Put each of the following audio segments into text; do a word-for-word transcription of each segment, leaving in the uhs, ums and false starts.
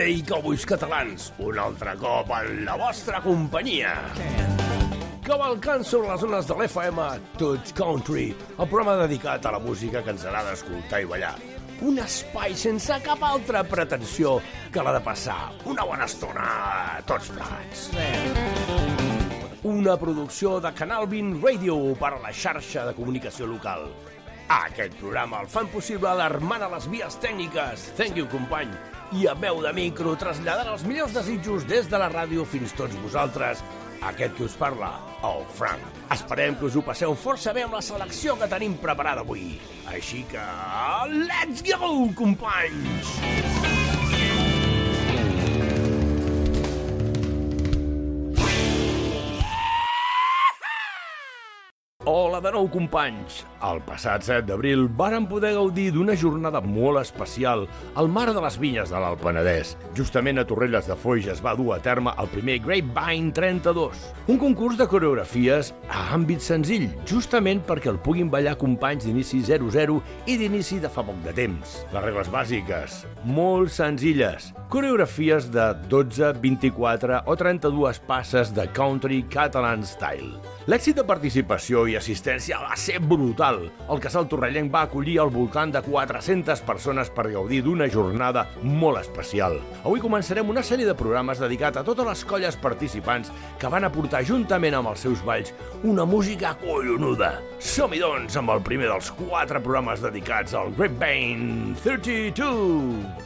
Hey, cowboys catalans, un altre cop en la vostra companyia. Cavalcant sobre les zones de l'F M Touch Country, el programa dedicat a la música que ens agrada escoltar i ballar. Un espai sense cap altra pretensió que la de passar una bona estona tots plegats. Una producció de Canal vint Radio per a la xarxa de comunicació local. Aquest programa el fan possible l'Armand a les vies tècniques, thank you company, i a veu de micro traslladant els millors desitjos des de la ràdio fins tots vosaltres, aquest que us parla, el Frank. Esperem que us ho passeu força bé amb la selecció que tenim preparada avui. Així que, let's go, companys! Hola de nou, companys! El passat set d'abril vàrem poder gaudir d'una jornada molt especial al Mar de les Vinyes de l'Alt Penedès. Justament a Torrelles de Foix es va dur a terme el primer Grapevine trenta-dos, un concurs de coreografies a àmbit senzill, justament perquè el puguin ballar companys d'inici zero zero i d'inici de fa poc de temps. Les regles bàsiques, molt senzilles. Coreografies de dotze, vint-i-quatre o trenta-dues passes de country catalan style. L'èxit de participació i assistència va ser brutal. El casal torrellenc va acollir al voltant de quatre-centes persones per gaudir d'una jornada molt especial. Avui començarem una sèrie de programes dedicat a totes les colles participants que van aportar juntament amb els seus balls una música collonuda. Som-hi, doncs, amb el primer dels quatre programes dedicats al Grapevine trenta-dos.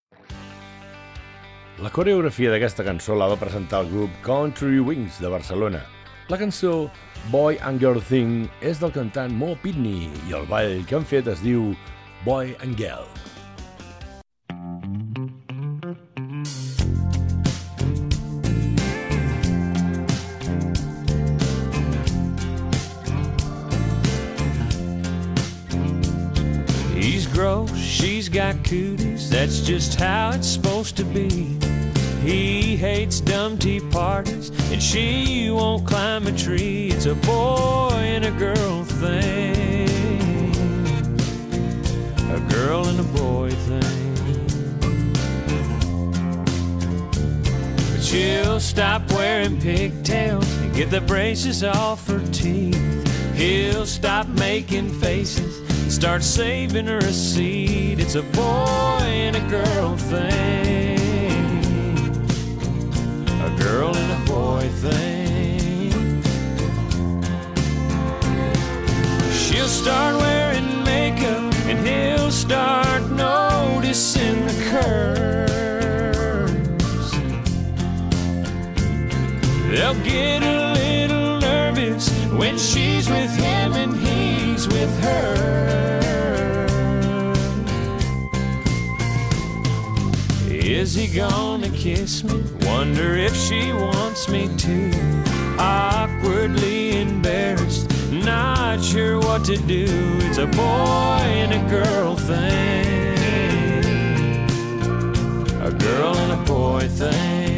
La coreografia d'aquesta cançó la va presentar el grup Country Wings de Barcelona. La cançó Boy and Girl Thing és del cantant Mo Pitney i el ball que han fet es diu Boy and Girl. He's gross, she's got cooties, that's just how it's supposed to be. He hates dumb tea parties, and she won't climb a tree. It's a boy and a girl thing, a girl and a boy thing. But she'll stop wearing pigtails and get the braces off her teeth. He'll stop making faces and start saving her a seat. It's a boy and a girl thing, a girl and a boy thing. She'll start wearing makeup and he'll start noticing the curves. They'll get a little nervous when she's with him and he's with her. Is he gonna kiss me? Wonder if she wants me to. Awkwardly embarrassed, not sure what to do. It's a boy and a girl thing, a girl and a boy thing.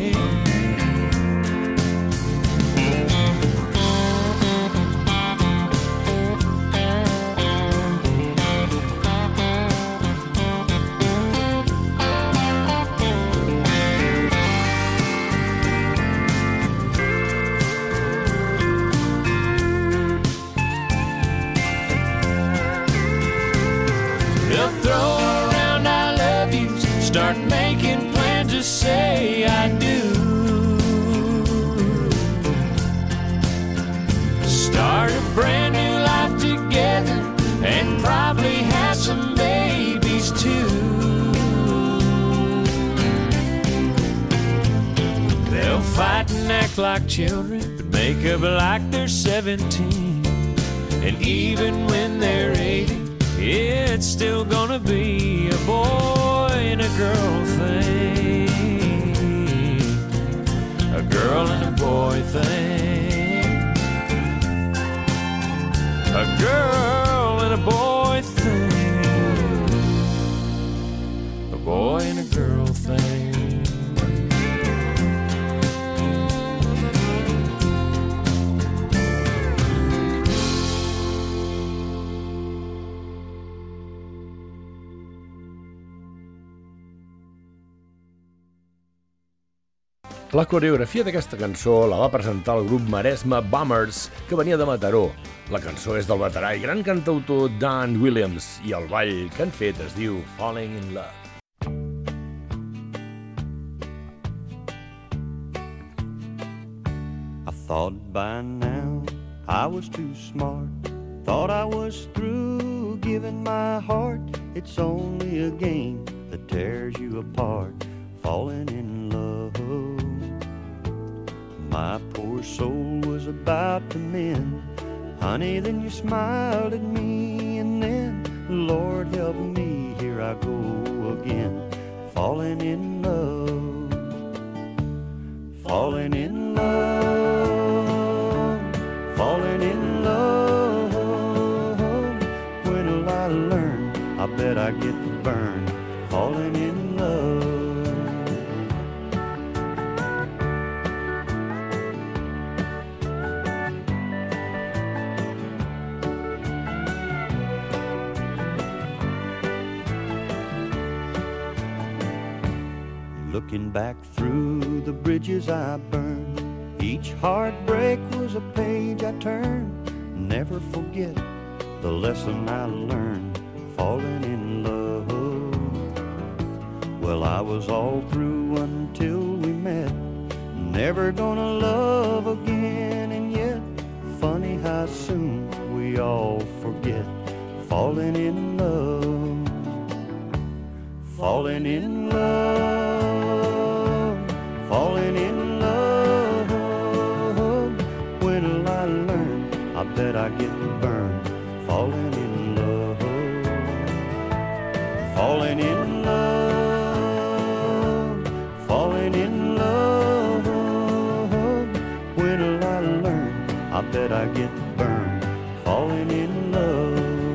Start making plans to say I do. Start a brand new life together and probably have some babies too. They'll fight and act like children, but make up like they're seventeen. And even when they're eighty, it's still gonna be a boy and a girl thing, a girl and a boy thing, a girl and a boy thing, a boy and a girl thing. La coreografia d'aquesta cançó la va presentar el grup Maresme Bummers, que venia de Mataró. La cançó és del veterà i gran cantautor Dan Williams i el ball que han fet es diu Falling in Love. I thought by now I was too smart. Thought I was through giving my heart. It's only a game that tears you apart. Falling in love. My poor soul was about to mend. Honey, then you smiled at me, and then, Lord help me, here I go again. Falling in love. Falling in love. Falling in love. When will I learn? I bet I get to burn. Falling in love. Looking back through the bridges I burned, each heartbreak was a page I turned. Never forget the lesson I learned, falling in love. Well, I was all through until we met, never gonna love again. And yet, funny how soon we all forget, falling in love. Falling in love. Falling in love. When will I learn? I bet I get to burn. Falling in love. Falling in love. Falling in love. When will I learn? I bet I get to burn. Falling in love.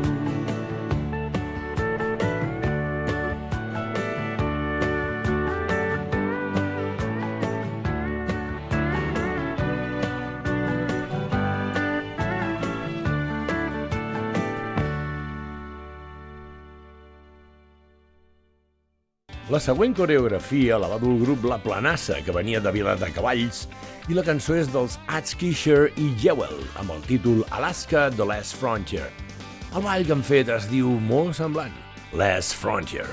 La següent coreografia la va dur el grup La Planassa, que venia de Viladecavalls, i la cançó és dels Adskeisher i Jewel, amb el títol Alaska, The Last Frontier. El ball que han fet es diu molt semblant, Last Frontier.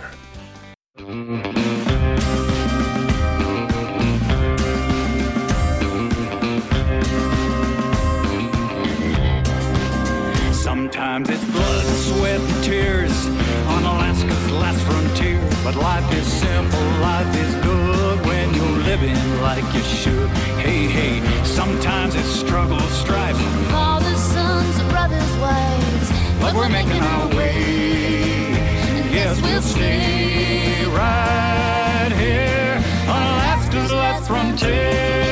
Sometimes it's blood, sweat, and tears on Alaska's last frontier. But life is simple, life is good when you're living like you should. Hey, hey, sometimes it's struggle, strife. Fathers, sons, brothers, wives. But we're making our way. And yes, we'll stay right here on Alaska's last frontier.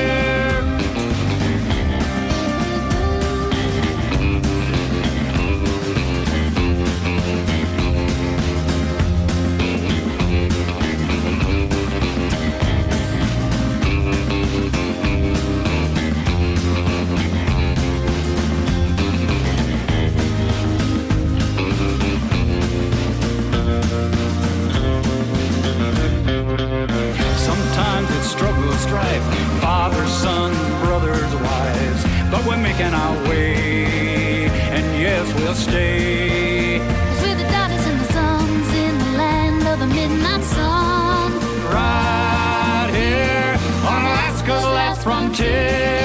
Strife, fathers, sons, brothers, wives, but we're making our way, and yes, we'll stay. 'Cause we're the daughters and the sons in the land of the midnight sun. Right here on Alaska's last frontier.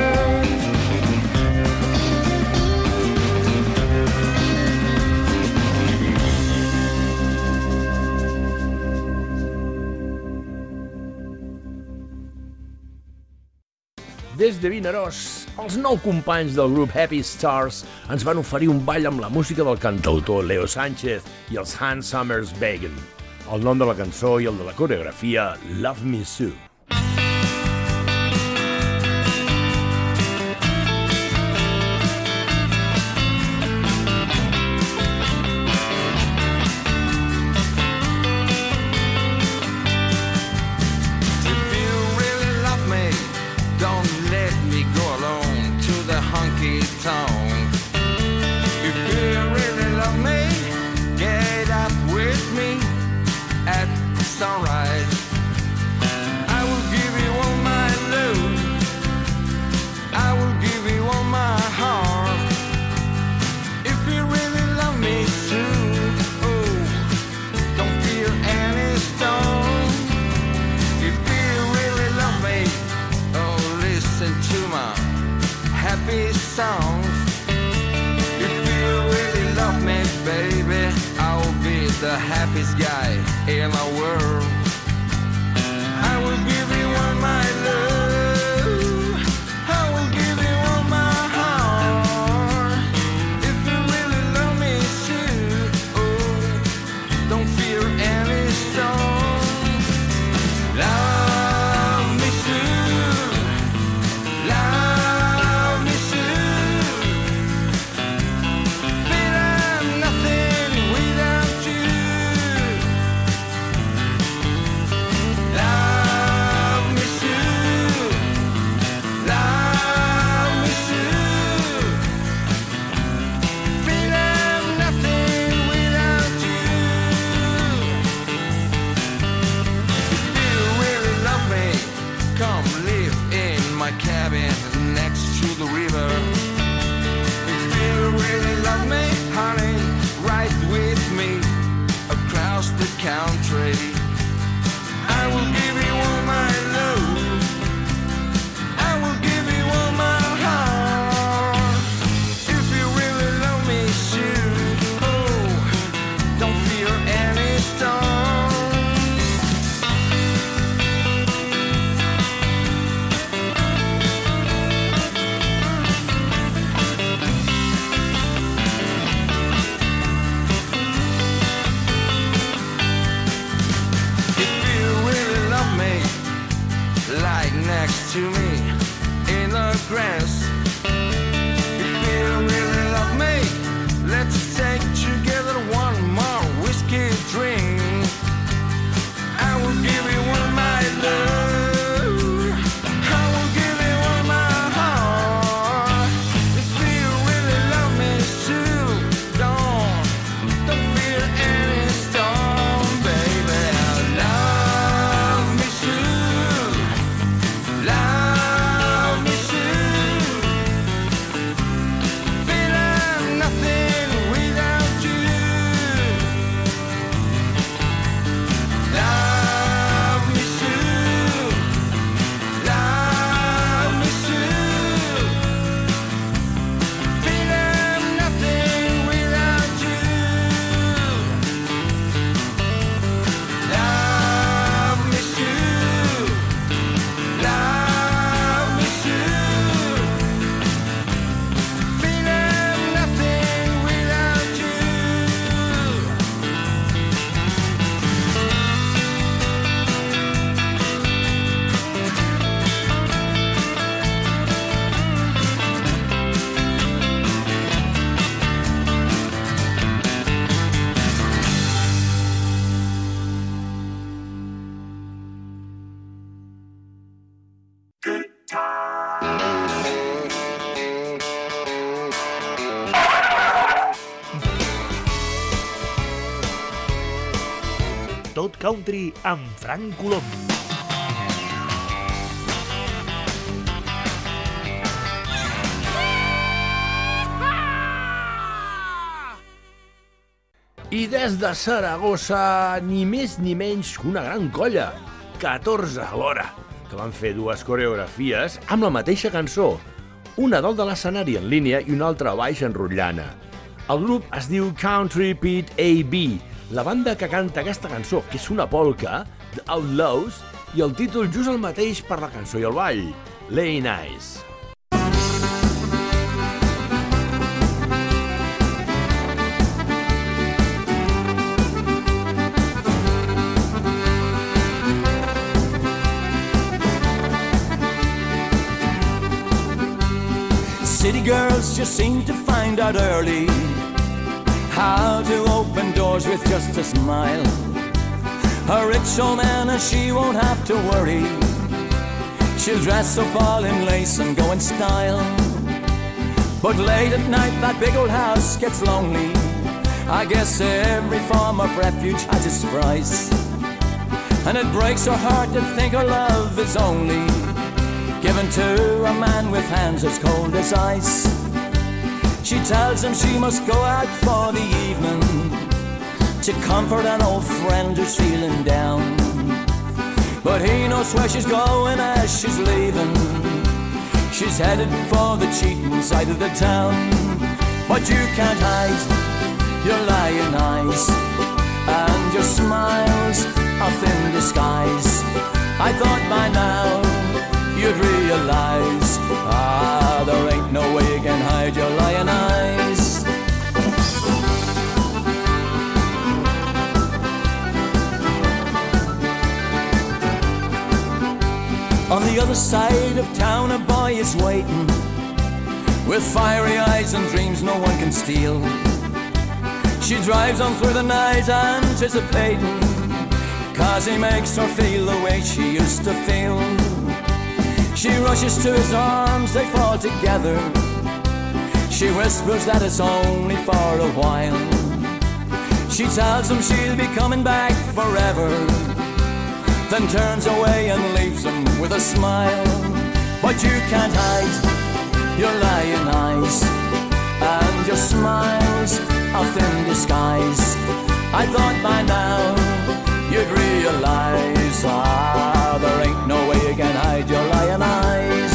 Des de Vinaròs, els nou companys del grup Happy Stars ens van oferir un ball amb la música del cantautor Leo Sánchez i els Hans Summers Bacon. El nom de la cançó i el de la coreografia, Love Me Sue. Sunrise, I will give you all my happiest guy in the world. I will give you all my love. I will give you all my heart. If you really love me too, oh, don't fear any storm. Love me too. Love me too. But I'm nothing without you. Love me too. Love me too. But I'm nothing without you. If you really love me, come live in my cabin next to the river. If you really love me, honey, ride with me across the country. I will give you all my love. I will give you all my heart. If you really love me too, oh, don't fear any storm. If you really love me, lie next to me in the grass. If you really love me, let's take together one more whiskey drink. I will give you all my love. I will give you all my heart. If you really love me too, don't, don't fear any storm, baby. Love me too. Love me too. But I'm nothing without you. Love me too. Love me too. But I'm nothing without you. Love me too. Love me too. But I'm nothing without you. Tot Country amb Frank Colom. I des de Saragossa, ni més ni menys que una gran colla, catorze alhora, que van fer dues coreografies amb la mateixa cançó, una dalt de l'escenari en línia i una altra a baix en rotllana. El grup es diu Country Pete A B, la banda que canta aquesta cançó, que és una polca, The Outlaws, i el títol just el mateix per la cançó i el ball, Lay Nice. City girls just seem to find out early how to open doors with just a smile. A rich old man and she won't have to worry. She'll dress up all in lace and go in style. But late at night that big old house gets lonely. I guess every form of refuge has its price. And it breaks her heart to think her love is only given to a man with hands as cold as ice. She tells him she must go out for the evening to comfort an old friend who's feeling down. But he knows where she's going as she's leaving. She's headed for the cheating side of the town. But you can't hide your lying eyes. and your smile's a thin disguise. I thought by now you'd realize, ah, there ain't no way you can hide your lying eyes. On the other side of town a boy is waiting, with fiery eyes and dreams no one can steal. She drives on through the night anticipating, 'cause he makes her feel the way she used to feel. She rushes to his arms, they fall together. She whispers that it's only for a while. She tells him she'll be coming back forever, then turns away and leaves him with a smile. But you can't hide your lying eyes, and your smile's a thin disguise. I thought by now you'd realize, ah, there ain't no way you can hide your lying eyes.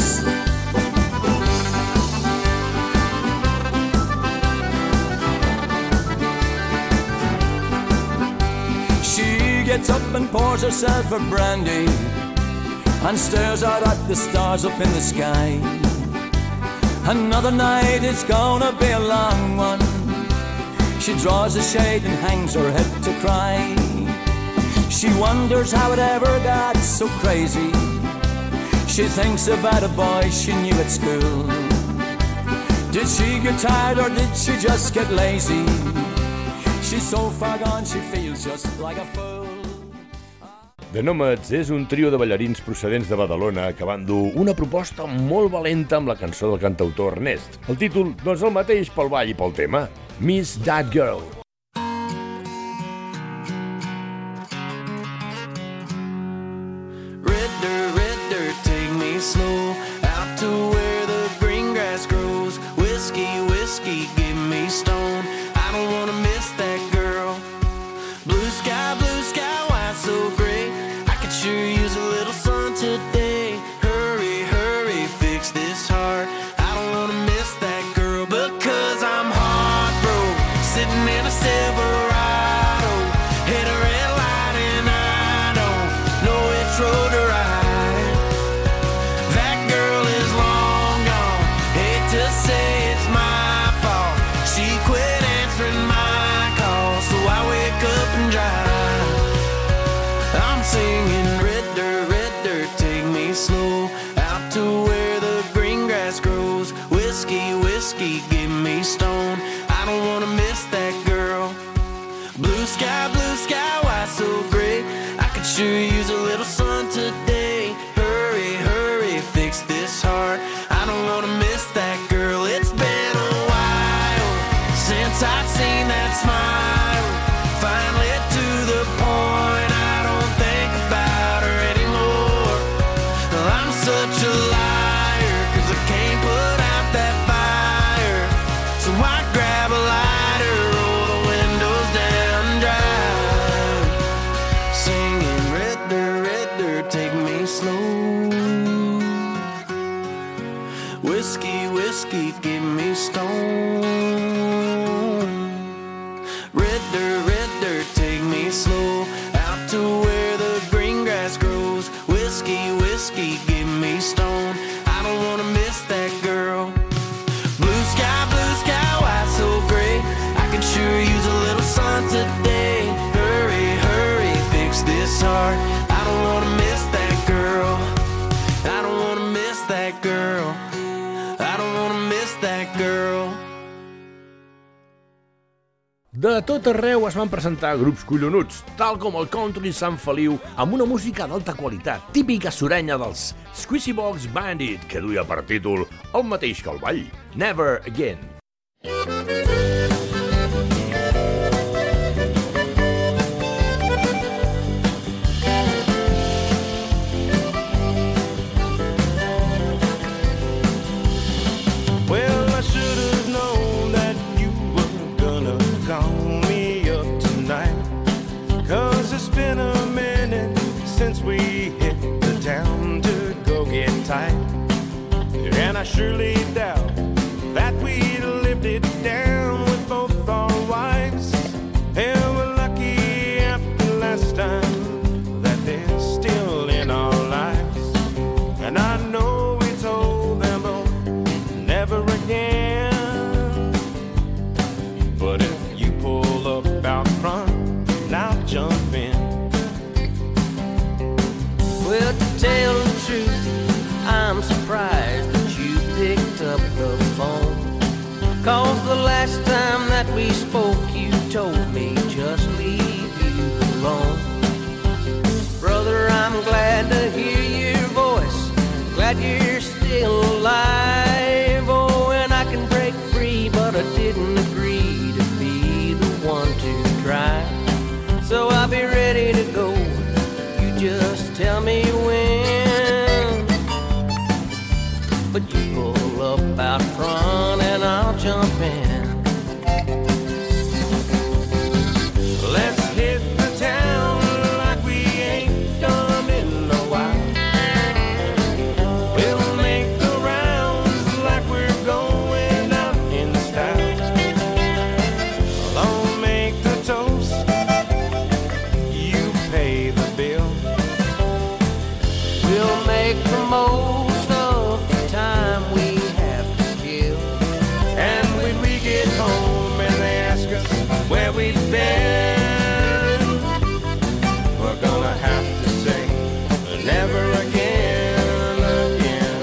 She gets up and pours herself a brandy and stares out at the stars up in the sky. Another night, it's gonna be a long one. She draws a shade and hangs her head to cry. She wonders how it ever got so crazy. She thinks about a boy she knew at school. Did she get tired or did she just get lazy? She's so far gone she feels just like a fool. The Nomads és un trio de ballarins procedents de Badalona que van dur una proposta molt valenta amb la cançó del cantautor Ernest. El títol, doncs el mateix pel ball i pel tema, Miss That Girl. Red dirt, red dirt, take me slow out to where the green grass grows. Whiskey, whiskey, give me stone. I don't wanna miss that girl. Blue sky, blue sky, why so gray? I could sure use a little sun today. Hurry, hurry, fix this heart. I don't wanna miss that girl because I'm heartbroken, sitting in a Silverado, hit a red light and I don't know which road to ride. That girl is long gone, hate to say it's my fault. She quit answering my calls, so I wake up and drive. I'm singing red dirt, red dirt, take me slow out to where the green grass grows. Whiskey, whiskey, give me stone. I don't wanna miss that girl. Blue sky, blue sky, why so gray? I could sure use a little sun today. Hurry, hurry, fix this heart. I don't wanna miss that girl. It's been a while since I've seen that smile. Finally to the point I don't think about her anymore. I'm such a liar, 'cause I can't put out that fire. So I grab a lighter, roll the windows down and drive, singing red dirt, red dirt, take me slow. Whiskey, whiskey, give me stone. Red dirt, red dirt, take me slow out to where the green grass grows. Whiskey, whiskey, give me stone. I don't wanna miss that girl. Blue sky, blue sky, why so gray? I could sure use a little sun today. Hurry, hurry, fix this heart. I don't wanna miss that girl. I don't wanna miss that girl. I don't wanna miss that girl. De tot arreu es van presentar grups collonuts, tal com el Country Sant Feliu, amb una música d'alta qualitat, típica surenya dels Squeezy Box Bandit, que duia per títol el mateix que el ball, Never Again. Well, I should have known that you were gonna call me up tonight, 'cause it's been a minute since we hit the town to go get tight. And I surely doubt that we'd lived it down with both our wives. Hell, we're lucky Well, to tell the truth, I'm surprised that you picked up the phone. 'Cause the last time that we spoke, you told me just leave you alone. Brother, I'm glad to hear your voice, glad you're still alive. Oh, and I can break free, but I didn't agree to be the one to drive. So I'll be ready to go, you just tell me when. But you pull up out front and I'll jump in. Let's hit the town like we ain't done in a while. We'll make the rounds like we're going out in style. I'll make the toast, you pay the bill. We'll make the most of the time we have to kill. And when we get home and they ask us where we've been, we're gonna have to say never again, again.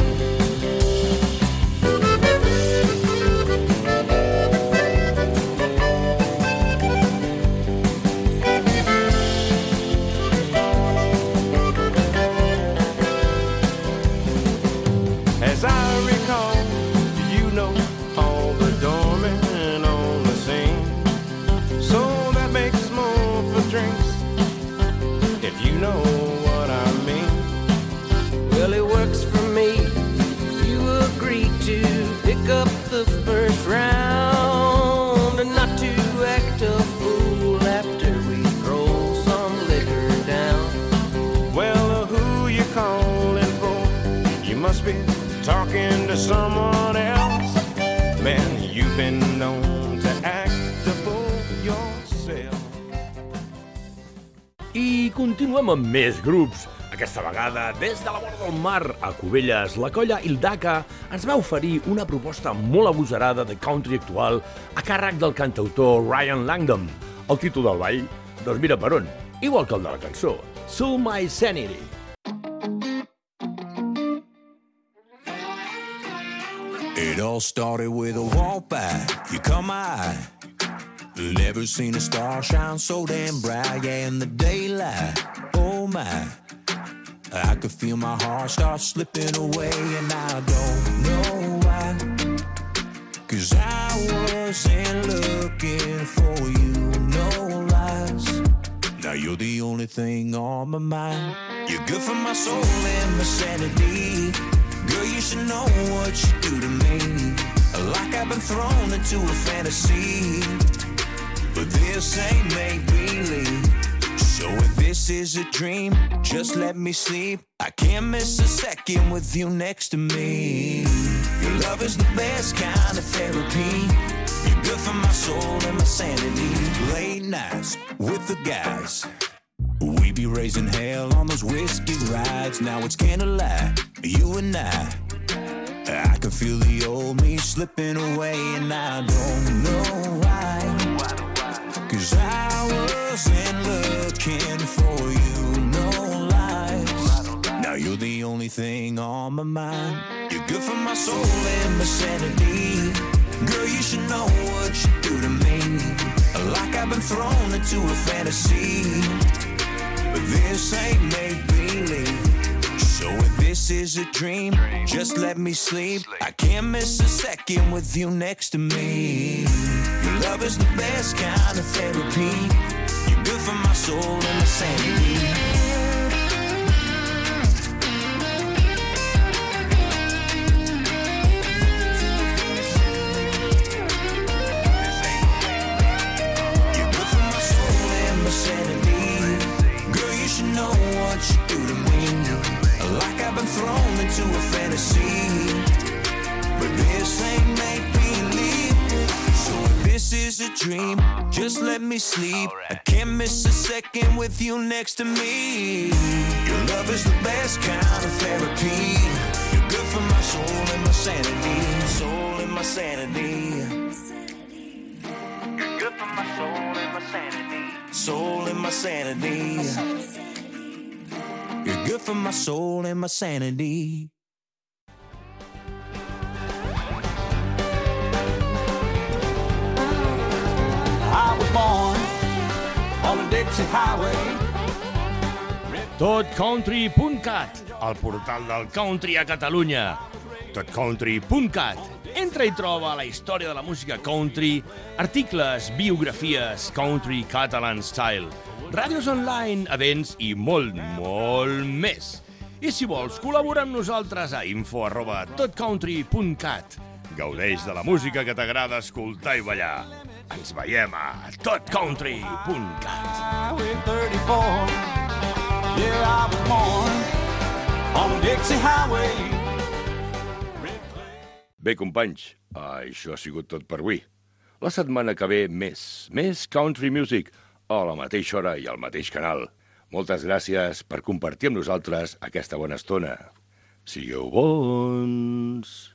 As I recall, you know all the doormen on the scene. So that makes more for drinks, if you know what I mean. Well, it works for me. You agree to pick up the first round and not to act a fool after we throw some liquor down. Well, uh, who you calling for? You must be talking to someone else. Man, you've been known to act a fool yourself. I continuem amb més grups. Aquesta vegada, des de la vora del mar, a Cubelles, la colla Ildaka ens va oferir una proposta molt agosarada de country actual a càrrec del cantautor Ryan Langdon. El títol del ball, doncs mira per on, igual que el de la cançó, Soul My Sanity. It all started with a walk by, you caught my eye. Never seen a star shine so damn bright, yeah, in the daylight, oh my. I could feel my heart start slipping away, and I don't know why. 'Cause I wasn't looking for you, no lies. Now you're the only thing on my mind. You're good for my soul and my sanity. Girl, you should know what you do to me. Like I've been thrown into a fantasy. But this ain't make-believe. So if this is a dream, just let me sleep. I can't miss a second with you next to me. Your love is the best kind of therapy. You're good for my soul and my sanity. Late nights with the guys, we be raising hell on those whiskey rides. Now it's candlelight, you and I. I can feel the old me slipping away, and I don't know why. 'Cause I wasn't looking for you, no lies. Now you're the only thing on my mind. You're good for my soul and my sanity. Girl, you should know what you do to me. Like I've been thrown into a fantasy. But this ain't make-believe. So if this is a dream, just let me sleep. I can't miss a second with you next to me. Your love is the best kind of therapy. You're good for my soul and my sanity. You're good for my soul and my sanity. Girl, you should know what you do to me. Like I've been thrown into a fantasy. But this ain't make-believe. So if this is a dream, just let me sleep. I can't miss a second with you next to me. Your love is the best kind of therapy. You're good for my soul and my sanity. Soul and my sanity. You're good for my soul and my sanity. Soul and my sanity. You're good good for my soul and my sanity. I was born on the Dixie Highway. tot country punt cat, el portal del country a Catalunya. tot country punt cat. Entra i troba la història de la música country, articles, biografies, country catalan style, ràdios online, events i molt, molt més. I si vols, col·labora amb nosaltres a info arroba totcountry punt cat. Gaudeix de la música que t'agrada escoltar i ballar. Ens veiem a tot country punt cat. Highway thirty-four. Yeah, I was born on the Dixie Highway. Bé, companys, això ha sigut tot per avui. La setmana que ve, més, més country music, a la mateixa hora i al mateix canal. Moltes gràcies per compartir amb nosaltres aquesta bona estona. Sigueu bons!